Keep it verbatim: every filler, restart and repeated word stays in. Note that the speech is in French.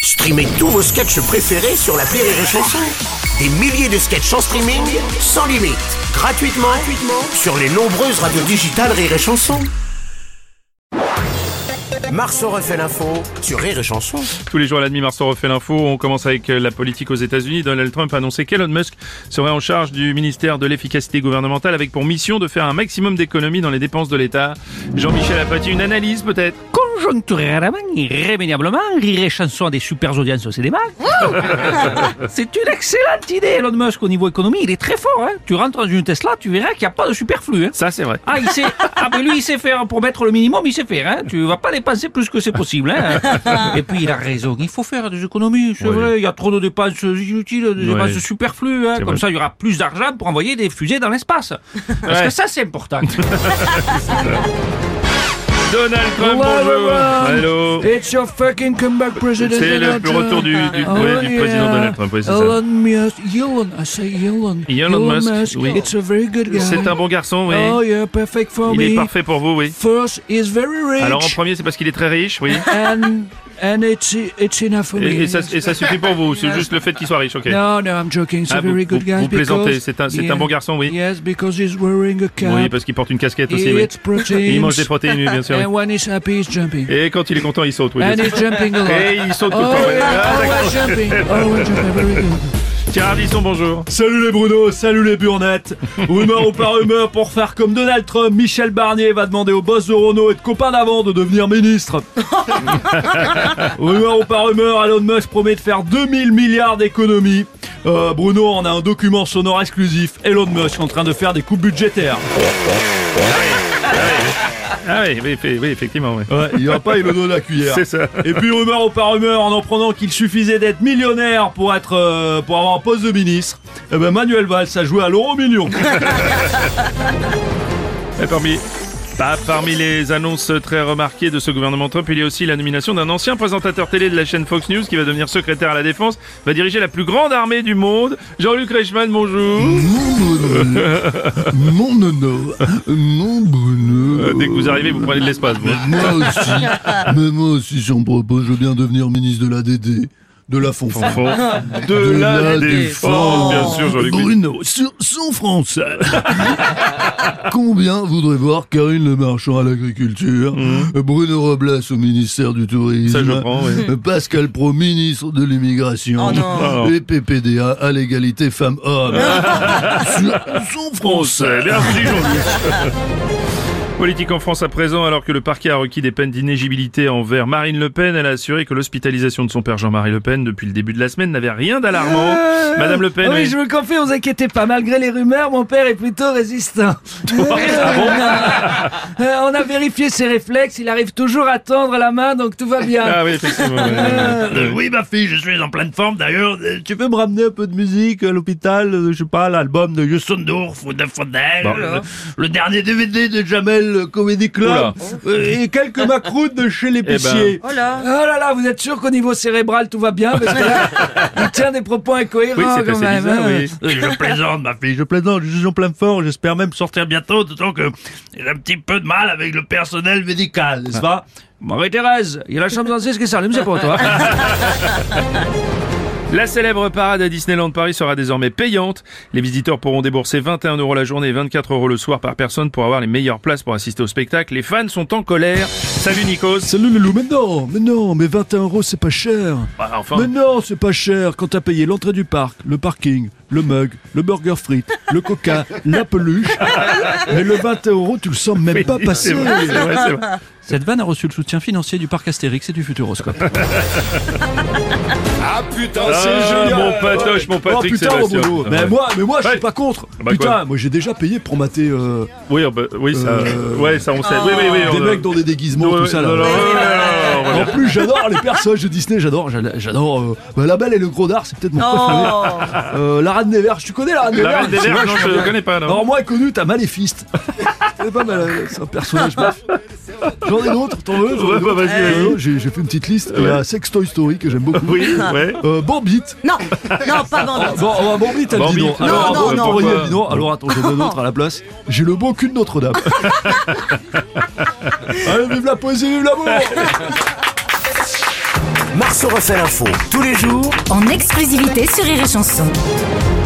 Streamez tous vos sketchs préférés sur l'appli Rire et Chanson. Des milliers de sketchs en streaming, sans limite, gratuitement, gratuitement sur les nombreuses radios digitales Rire et Chanson. Marceau refait l'info sur Rire et Chanson. Tous les jours à la demi, Marceau refait l'info. On commence avec la politique aux États-Unis. Donald Trump a annoncé qu'Elon Musk serait en charge du ministère de l'efficacité gouvernementale avec pour mission de faire un maximum d'économies dans les dépenses de l'État. Jean-Michel Apathy, une analyse peut-être? Conjoncturellement, irrémédiablement, Rire et Chanson a des super audiences au cinéma. C'est une excellente idée, Elon Musk, au niveau économie. Il est très fort, hein. Tu rentres dans une Tesla, tu verras qu'il n'y a pas de superflu, hein. Ça, c'est vrai. Ah, il sait. Ah, mais lui, il sait faire, pour mettre le minimum, il sait faire, hein. Tu vas pas dépenser plus que c'est possible, hein. Et puis, il a raison. Il faut faire des économies, c'est Oui. vrai. Il y a trop de dépenses inutiles, des Oui. dépenses superflues, hein. C'est Comme vrai. ça, il y aura plus d'argent pour envoyer des fusées dans l'espace. Parce Ouais. que ça, c'est important. Donald Trump, bonjour. Hello. It's your fucking comeback, President. C'est le Donald le retour du, du, Trump. ouais, Oh, du yeah. président Donald Trump, oui, c'est Elon ça. Musk, Elon, I say Elon. Elon Musk, oui. It's a very good guy. C'est un bon garçon, oui. Oh yeah, perfect for Il me. est parfait pour vous, oui. First, he's very rich. Alors en premier, c'est parce qu'il est très riche, oui. and and it's it's enough for me. Et, et ça, et ça suffit pour vous, c'est juste le fait qu'il soit riche, ok. No, no, I'm joking. It's Ah, a vous, very good vous- guy. vous plaisantez, because- c'est un, c'est Yeah. un bon garçon, oui. Yes, because he's wearing a cap. Oui, parce qu'il porte une casquette aussi, He oui. eats proteins. Et il mange des protéines, oui, bien sûr. oui. And when he's happy, he's jumping. Et quand il est content, il saute, oui. bien And sûr. he's jumping a lot. Et il saute tout Oh, le temps, oui. yeah, Ah, always d'accord. jumping. Always jumping. Very good. Thierry Ardisson, bonjour. Salut les Bruno, salut les burnettes. Rumeur ou pas rumeur, pour faire comme Donald Trump, Michel Barnier va demander au boss de Renault et de copain d'avant de devenir ministre. Rumeur ou pas rumeur, Elon Musk promet de faire deux mille milliards d'économies. Euh, Bruno, on a un document sonore exclusif. Elon Musk en train de faire des coupes budgétaires. Ah oui, oui, oui, oui, effectivement, oui. Ouais, il va pas, il le donne la cuillère. C'est ça. Et puis rumeur ou pas rumeur, en en prenant qu'il suffisait d'être millionnaire pour être euh, pour avoir un poste de ministre, eh ben Manuel Valls a joué à l'euro million. Et parmi, pas parmi les annonces très remarquées de ce gouvernement Trump, il y a aussi la nomination d'un ancien présentateur télé de la chaîne Fox News qui va devenir secrétaire à la défense, va diriger la plus grande armée du monde. Jean-Luc Reichmann, bonjour. Mon nono, mon Bruno. Euh, dès que vous arrivez, vous prenez de l'espace, vous. Moi aussi, mais moi aussi, si on me propose, je veux bien devenir ministre de la D D, de la Fonfon. Fond. De, la, défense, bien sûr, Jean-Luc. Bruno, sur son français. Combien voudrait voir Karine Le Marchand à l'agriculture, Bruno Robles au ministère du Tourisme, Ça, je prends, oui. Pascal Pro, ministre de l'immigration, Oh non. et P P D A à l'égalité femmes-hommes. Sur son français. Merci, Jean-Luc. Politique en France à présent, alors que le parquet a requis des peines d'inéligibilité envers Marine Le Pen, elle a assuré que l'hospitalisation de son père Jean-Marie Le Pen depuis le début de la semaine n'avait rien d'alarmant. Madame Le Pen, Oui, oui. je vous le confie, vous inquiétez pas. Malgré les rumeurs, mon père est plutôt résistant. Euh, on a vérifié ses réflexes, il arrive toujours à tendre la main, donc tout va bien. Ah oui, effectivement. oui. Euh, oui, ma fille, je suis en pleine forme d'ailleurs. Euh, Tu peux me ramener un peu de musique à l'hôpital, euh, je sais pas, l'album de Yussundorf ou de Faudel, Bon. le, le dernier D V D de Jamel Comedy Club, Oula. euh, et quelques macroutes de chez l'épicier. Oh là là, vous êtes sûr qu'au niveau cérébral tout va bien? Parce que là, il tient des propos incohérents Oui, c'est quand assez même. bizarre, hein. oui. Euh, Je plaisante, ma fille, je plaisante, je suis en pleine forme, j'espère même sortir bientôt, d'autant que j'ai un petit peu de mal avec le personnel médical, n'est-ce pas? Marie-Thérèse, il y a la chambre d'Ancien qui s'allume, c'est pour toi. La célèbre parade à Disneyland Paris sera désormais payante. Les visiteurs pourront débourser vingt et un euros la journée et vingt-quatre euros le soir par personne pour avoir les meilleures places pour assister au spectacle. Les fans sont en colère. Salut Nikos. Salut le loup, mais non, mais non, mais vingt et un euros c'est pas cher. Bah, enfin. Mais non, c'est pas cher quand t'as payé l'entrée du parc, le parking, le mug, le burger frites, le coca, la peluche. Mais le vingt euros, tu le sens même Oui, pas c'est passer. vrai, c'est vrai, c'est vrai. Cette vanne a reçu le soutien financier du parc Astérix et du Futuroscope. Ah putain, Ah, mon patoche, mon Oh Patrick putain, Sébastien. Bruno. Mais Ouais. moi, mais moi, je Ouais. suis pas contre. Bah, putain, quoi moi j'ai déjà payé pour mater euh, Oui, oh, bah, oui, ça, Euh, ouais, ça on sait. Oui, oui, oui. des on- mecs dans des déguisements, Ouais, tout ouais, ça là. non, non, Ouais. non, non, non, non, En non. plus, j'adore les personnages de Disney, j'adore, j'adore, j'adore euh, bah, La Belle et le Gros Dard, c'est peut-être mon préféré. Euh, la Reine des Verts, tu connais la Reine des La Verts? Reine des C'est Verts, non, vachement je bien. connais pas, non. Alors moi, connu, t'as Maléfiste. C'est pas mal, euh, c'est un personnage. Bref. J'en ai d'autres, t'en veux? J'en ai Ouais, bah, d'autres. vas-y, vas-y. Euh, J'ai j'ai fait une petite liste. Il y a Sex Toy Story que j'aime beaucoup. Oui, ouais. Euh, Bambit. Non, non, pas Bambit. Bon, oh, Bambit, elle Bambit. dit non. Non, Alors, non, euh, non. pour René, elle Pourquoi dit non. Alors attends, j'en donne un autre à la place. J'ai le beau cul de Notre-Dame. Allez, vive la poésie, vive l'amour. Marceau refait l'info tous les jours En exclusivité sur Rire et Chanson.